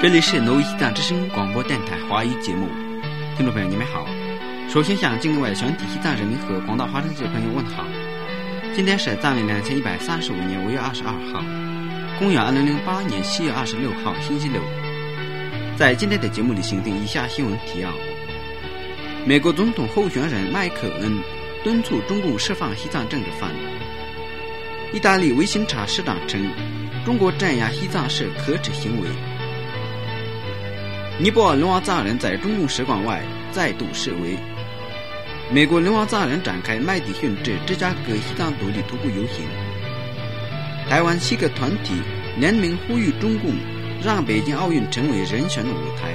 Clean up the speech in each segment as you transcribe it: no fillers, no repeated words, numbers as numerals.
这里是挪威西藏之声广播电台华语节目，听众朋友你们好。首先向境外全体西藏人民和广大华人界朋友问好。今天是藏历2135年5月22号，公元2008年7月26号星期六。在今天的节目里请听以下新闻提要：美国总统候选人麦克恩敦促中共释放西藏政治犯。意大利维新察市长称，中国镇压西藏是可耻行为。尼泊尔流亡藏人在中共使馆外再度示威。美国流亡藏人展开麦迪逊至芝加哥西藏独立徒步游行。台湾7个团体联名呼吁中共让北京奥运成为人权的舞台。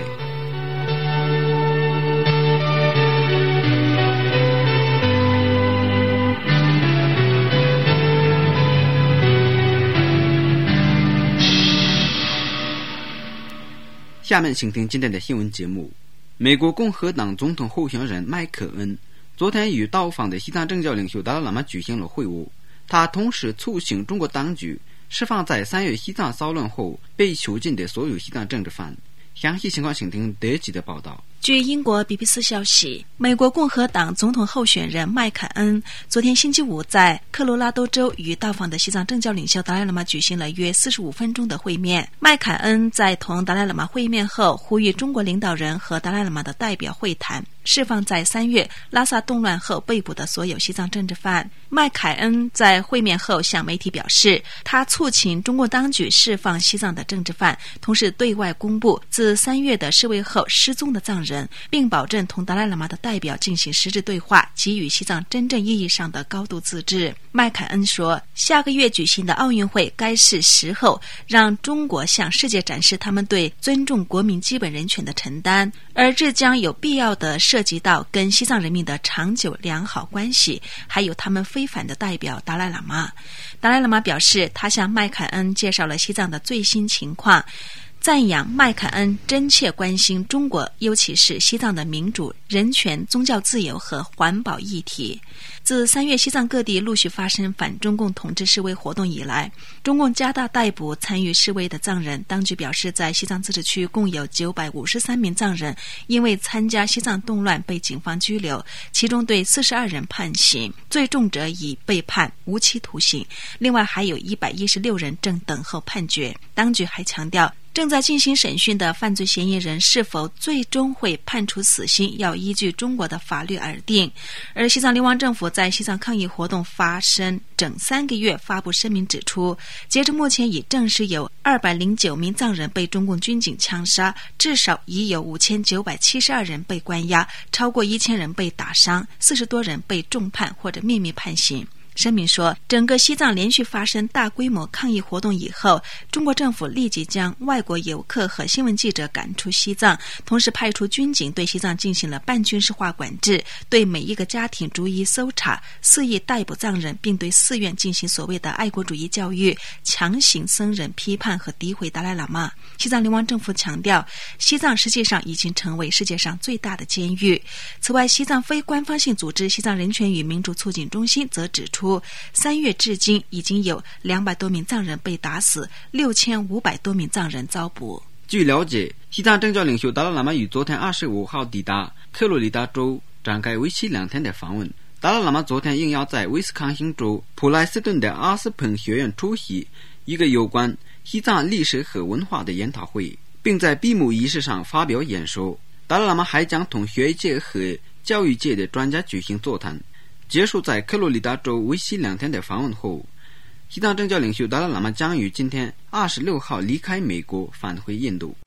下面请听今天的新闻节目。美国共和党总统候选人麦克恩昨天与到访的西藏政教领袖达赖喇嘛举行了会晤，他同时促请中国当局释放在3月西藏骚乱后被囚禁的所有西藏政治犯。详细情况请听德籍的报道。 据英国 BBC 消息，美国共和党总统候选人麦凯恩昨天星期五在科罗拉多州与到访的西藏政教领袖达赖喇嘛举行了约45分钟的会面。麦凯恩在同达赖喇嘛会面后，呼吁中国领导人和达赖喇嘛的代表会谈，释放在3月拉萨动乱后被捕的所有西藏政治犯。麦凯恩在会面后向媒体表示，他促请中国当局释放西藏的政治犯，同时对外公布自3月的示威后失踪的藏人，并保证同达赖喇嘛的代表进行实质对话，给予西藏真正意义上的高度自治。麦凯恩说，下个月举行的奥运会该是时候让中国向世界展示他们对尊重国民基本人权的承担，而这将有必要的涉及到跟西藏人民的长久良好关系，还有他们非凡的代表达赖喇嘛。达赖喇嘛表示，他向麦凯恩介绍了西藏的最新情况，赞扬麦凯恩真切关心中国，尤其是西藏的民主、人权、宗教自由和环保议题。自3月西藏各地陆续发生反中共统治示威活动以来，中共加大逮捕参与示威的藏人。当局表示，在西藏自治区共有953名藏人因为参加西藏动乱被警方拘留，其中对42人判刑，最重者已被判无期徒刑，另外还有116人正等候判决。当局还强调，正在进行审讯的犯罪嫌疑人是否最终会判处死刑，要依据中国的法律而定。而西藏流亡政府在西藏抗议活动发生整3个月发布声明指出，截至目前已证实有209名藏人被中共军警枪杀，至少已有5972人被关押，超过1000人被打伤，40多人被重判或者秘密判刑。声明说，整个西藏连续发生大规模抗议活动以后，中国政府立即将外国游客和新闻记者赶出西藏，同时派出军警对西藏进行了半军事化管制，对每一个家庭逐一搜查，肆意逮捕藏人，并对寺院进行所谓的爱国主义教育，强行僧人批判和诋毁达赖喇嘛。西藏流亡政府强调，西藏实际上已经成为世界上最大的监狱。此外，西藏非官方性组织西藏人权与民主促进中心则指出，3月至今已经有200多名藏人被打死，6500多名藏人遭捕。 据了解，西藏政教领袖达赖喇嘛于昨天25号抵达科罗里达州，展开为期2天的访问。达赖喇嘛昨天应邀在威斯康星州普莱斯顿的阿斯彭学院出席一个有关西藏历史和文化的研讨会，并在闭幕仪式上发表演说。达赖喇嘛还将同学界和教育界的专家举行座谈。结束在科罗里达州为期2天的访问后，西藏政教领袖达赖喇嘛将于今天26号离开美国返回印度。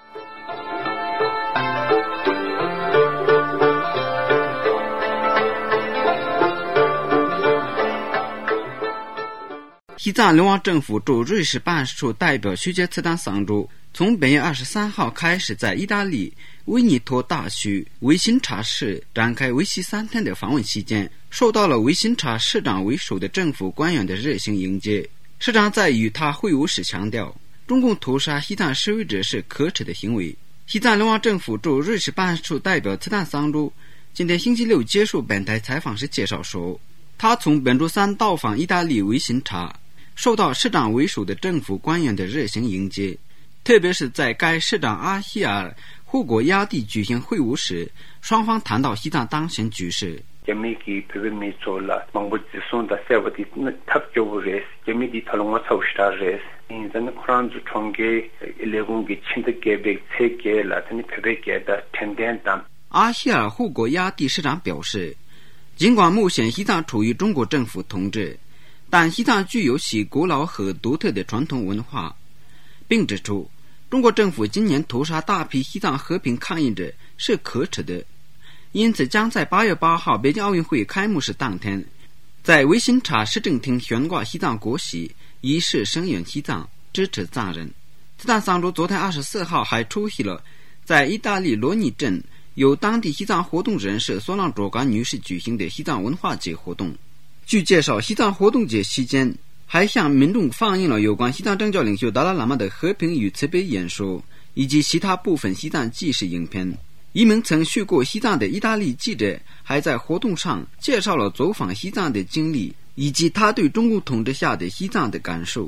西藏流亡政府驻瑞士办事处代表须杰次丹桑珠从本月23号开始在意大利维尼托大区维新察市展开为期3天的访问期间，受到了维新察市长为首的政府官员的热情迎接。市长在与他会晤时强调，中共屠杀西藏示威者是可耻的行为。西藏流亡政府驻瑞士办事处代表次丹桑珠今天星期六接受本台采访时介绍说，他从本周3到访意大利维新察，受到市长为首的政府官员的热情迎接。 特别是在该市长阿希尔护国亚帝举行会晤时，双方谈到西藏当前局势。阿希尔护国亚帝市长表示，尽管目前西藏处于中国政府统治，但西藏具有其古老和独特的传统文化，并指出中国政府今年屠杀大批西藏和平抗议者是可耻的，因此将在8月8号北京奥运会开幕式当天，在维新察市政厅悬挂西藏国旗，以示声援西藏，支持藏人。自藏桑珠昨天24号还出席了在意大利罗尼镇由当地西藏活动人士索朗卓嘎女士举行的西藏文化节活动。据介绍，西藏活动节期间还向民众放映了有关西藏政教领袖达赖喇嘛的和平与慈悲演说，以及其他部分西藏纪实影片。一名曾去过西藏的意大利记者还在活动上介绍了走访西藏的经历，以及他对中共统治下的西藏的感受。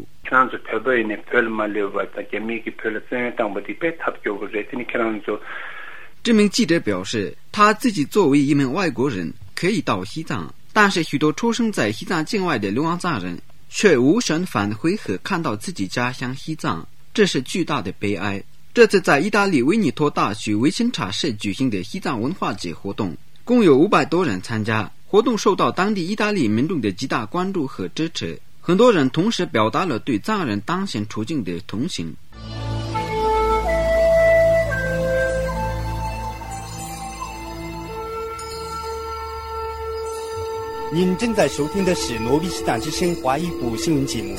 这名记者表示，他自己作为一名外国人可以到西藏，但是许多出生在西藏境外的流亡藏人却无权返回和看到自己家乡西藏，这是巨大的悲哀。这次在意大利维尼托大区维钦察市举行的西藏文化节活动，共有500多人参加，活动受到当地意大利民众的极大关注和支持，很多人同时表达了对藏人当前处境的同情。 您正在收听的是诺比西藏之声华语部新闻节目。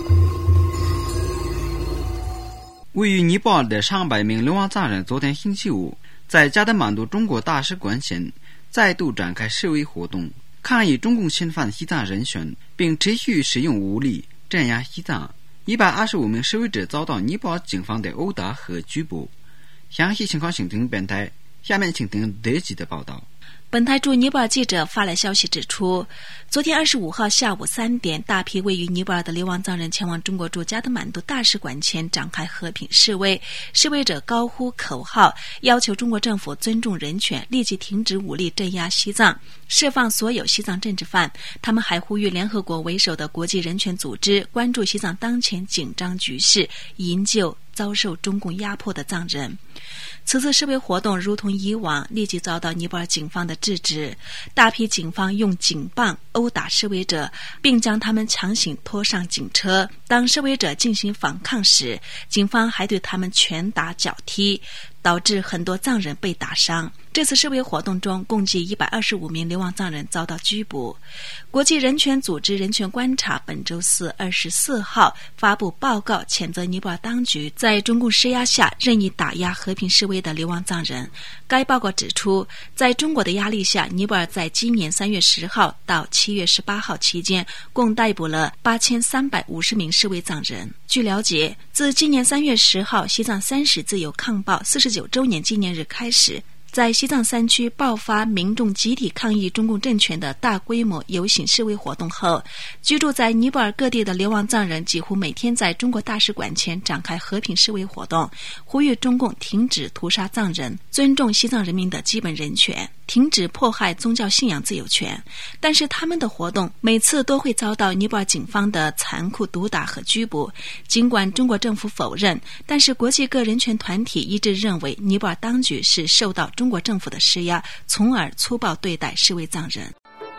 位于尼泊尔的上百名流亡藏人昨天星期五在加德满都中国大使馆前再度展开示威活动，抗议中共侵犯西藏人权，并持续使用武力镇压西藏。125名示威者遭到尼泊尔警方的殴打和拘捕。详细情况请听本台，下面请听德吉的报道。 本台驻尼泊尔记者发来消息指出，昨天25号下午3点，大批位于尼泊尔的流亡藏人前往中国驻加德满都大使馆前展开和平示威。示威者高呼口号，要求中国政府尊重人权，立即停止武力镇压西藏，释放所有西藏政治犯。他们还呼吁联合国为首的国际人权组织关注西藏当前紧张局势，营救遭受中共压迫的藏人。此次示威活动如同以往，立即遭到尼泊尔警方的制止。大批警方用警棒殴打示威者，并将他们强行拖上警车。当示威者进行反抗时，警方还对他们拳打脚踢，导致很多藏人被打伤。这次示威活动中，共计125名流亡藏人遭到拘捕。国际人权组织人权观察本周四24号发布报告，谴责尼泊尔当局在中共施压下任意打压和平示威的流亡藏人。该报告指出，在中国的压力下，尼泊尔在今年3月10号到7月18号期间，共逮捕了8350名示威藏人。据了解，自今年3月10号西藏30自由抗暴49周年纪念日开始，在西藏山区爆发民众集体抗议中共政权的大规模游行示威活动后，居住在尼泊尔各地的流亡藏人几乎每天在中国大使馆前展开和平示威活动，呼吁中共停止屠杀藏人，尊重西藏人民的基本人权，停止迫害宗教信仰自由权。但是他们的活动每次都会遭到尼泊尔警方的残酷毒打和拘捕。尽管中国政府否认，但是国际各人权团体一致认为尼泊尔当局是受到中国政府的施压，从而粗暴对待示威藏人。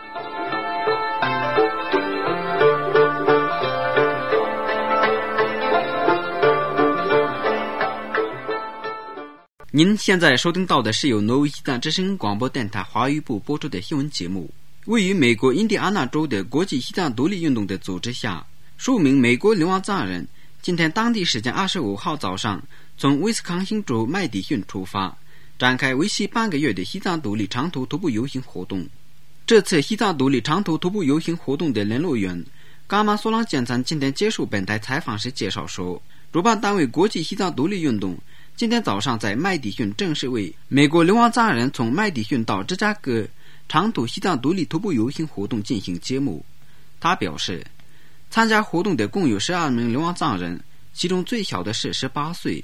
您现在收听到的是由挪威西藏之声广播电台华语部播出的新闻节目。位于美国印第安纳州的国际西藏独立运动的组织下，数名美国流亡藏人今天当地时间25号早上从威斯康星州麦迪逊出发，展开为期半个月的西藏独立长途徒步游行活动。这次西藏独立长途徒步游行活动的联络员伽马索朗简参今天接受本台采访时介绍说，主办单位国际西藏独立运动今天早上在麦迪逊正式为美国流亡藏人从麦迪逊到芝加哥长途西藏独立徒步游行活动进行揭幕。他表示，参加活动的共有12名流亡藏人， 其中最小的是18岁。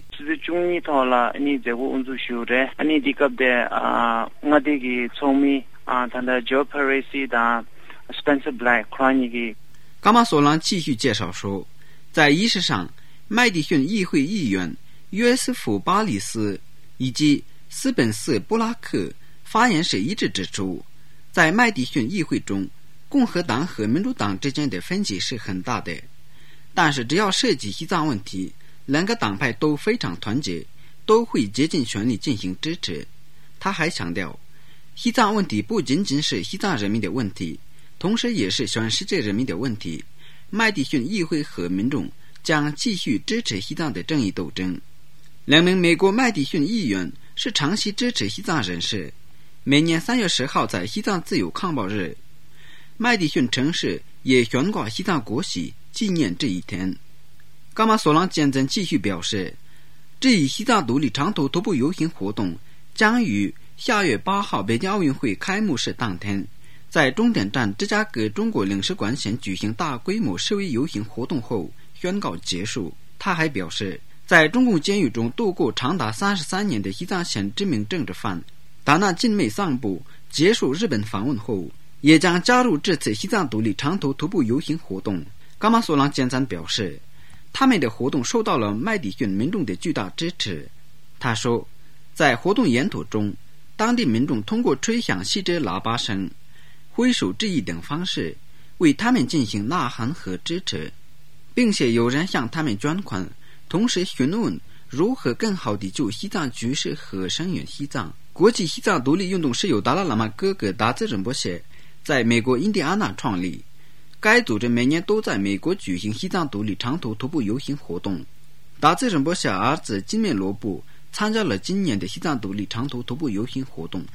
伽马索朗继续介绍说，在仪式上，麦迪逊议会议员约瑟夫·巴里斯以及斯本瑟·布拉克发言时一致指出，在麦迪逊议会中，共和党和民主党之间的分歧是很大的，但是只要涉及西藏问题，两个党派都非常团结，都会竭尽全力进行支持。他还强调，西藏问题不仅仅是西藏人民的问题，同时也是全世界人民的问题。麦迪逊议会和民众将继续支持西藏的正义斗争。2名美国麦迪逊议员是长期支持西藏人士。每年3月10号在西藏自由抗暴日，麦迪逊城市也悬挂西藏国旗，纪念这一天。伽马索朗坚曾继续表示，这一西藏独立长途徒步游行活动将于下月8号北京奥运会开幕式当天，在终点站芝加哥中国领事馆前举行大规模示威游行活动后宣告结束。他还表示，在中共监狱中度过长达33年的西藏县知名政治犯达纳晋美桑布结束日本访问后，也将加入这次西藏独立长途徒步游行活动。伽马索朗坚赞表示，他们的活动受到了麦迪逊民众的巨大支持。他说，在活动沿途中，当地民众通过吹响细致喇叭声、挥手致意等方式为他们进行呐喊和支持，并且有人向他们捐款，同时询问如何更好地就西藏局势和声援西藏。国际西藏独立运动是由达赖喇嘛哥哥达孜仁波切在美国印第安纳创立，该组织每年都在美国举行西藏独立长途徒步游行活动。达孜仁波切儿子金面罗布参加了今年的西藏独立长途徒步游行活动。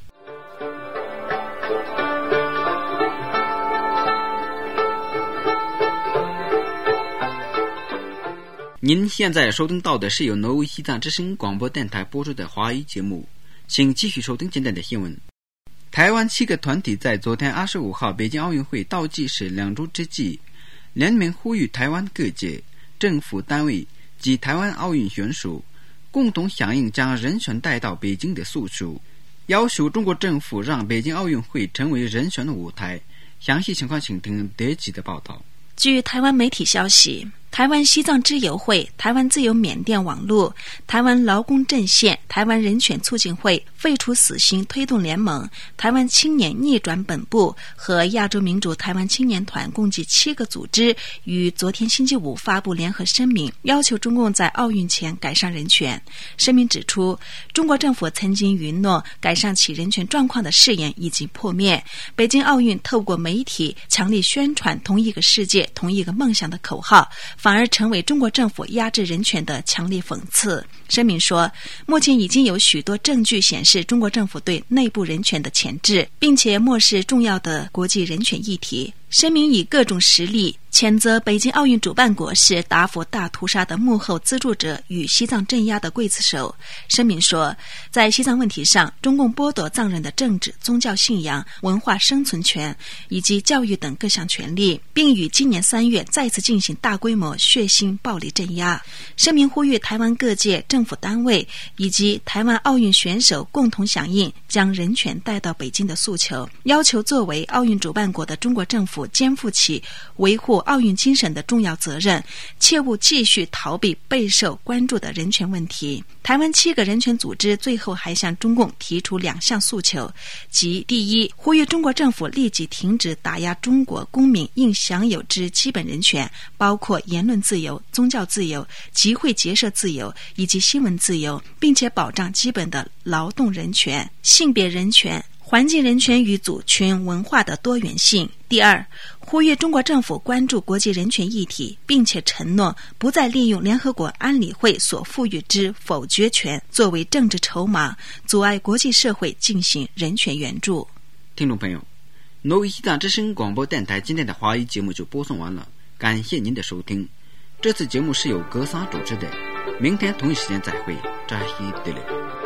您现在收听到的是由挪威西藏之声广播电台播出的华语节目，请继续收听简单的新闻。台湾7个团体在昨天25号北京奥运会倒计时2周之际，联名呼吁台湾各界、政府单位及台湾奥运选手共同响应将人权带到北京的诉求，要求中国政府让北京奥运会成为人权的舞台。详细情况请听德吉的报道。 据台湾媒体消息，台湾西藏之友会、台湾自由缅甸网络、台湾劳工阵线、台湾人权促进会、废除死刑推动联盟、台湾青年逆转本部和亚洲民主台湾青年团共计7个组织于昨天星期五发布联合声明，要求中共在奥运前改善人权。声明指出，中国政府曾经允诺改善其人权状况的誓言已经破灭，北京奥运透过媒体强力宣传同一个世界、同一个梦想的口号，反而成为中国政府压制人权的强烈讽刺。声明说，目前已经有许多证据显示中国政府对内部人权的钳制，并且漠视重要的国际人权议题。声明以各种实例谴责北京奥运主办国是达佛大屠杀的幕后资助者与西藏镇压的刽子手。声明说，在西藏问题上，中共剥夺藏人的政治、宗教信仰、文化生存权以及教育等各项权利，并于今年3月再次进行大规模血腥暴力镇压。声明呼吁台湾各界政府单位以及台湾奥运选手共同响应将人权带到北京的诉求，要求作为奥运主办国的中国政府肩负起维护奥运精神的重要责任，切勿继续逃避备受关注的人权问题。台湾7个人权组织最后还向中共提出2项诉求，即第一，呼吁中国政府立即停止打压中国公民应享有之基本人权，包括言论自由、宗教自由、集会结社自由以及新闻自由，并且保障基本的劳动人权、性别人权、环境人权与族群文化的多元性。第二，呼吁中国政府关注国际人权议题，并且承诺不再利用联合国安理会所赋予之否决权作为政治筹码，阻碍国际社会进行人权援助。 听众朋友，挪威西藏之声广播电台今天的华语节目就播送完了，感谢您的收听。这次节目是由格桑主持的，明天同一时间再会，扎西德勒。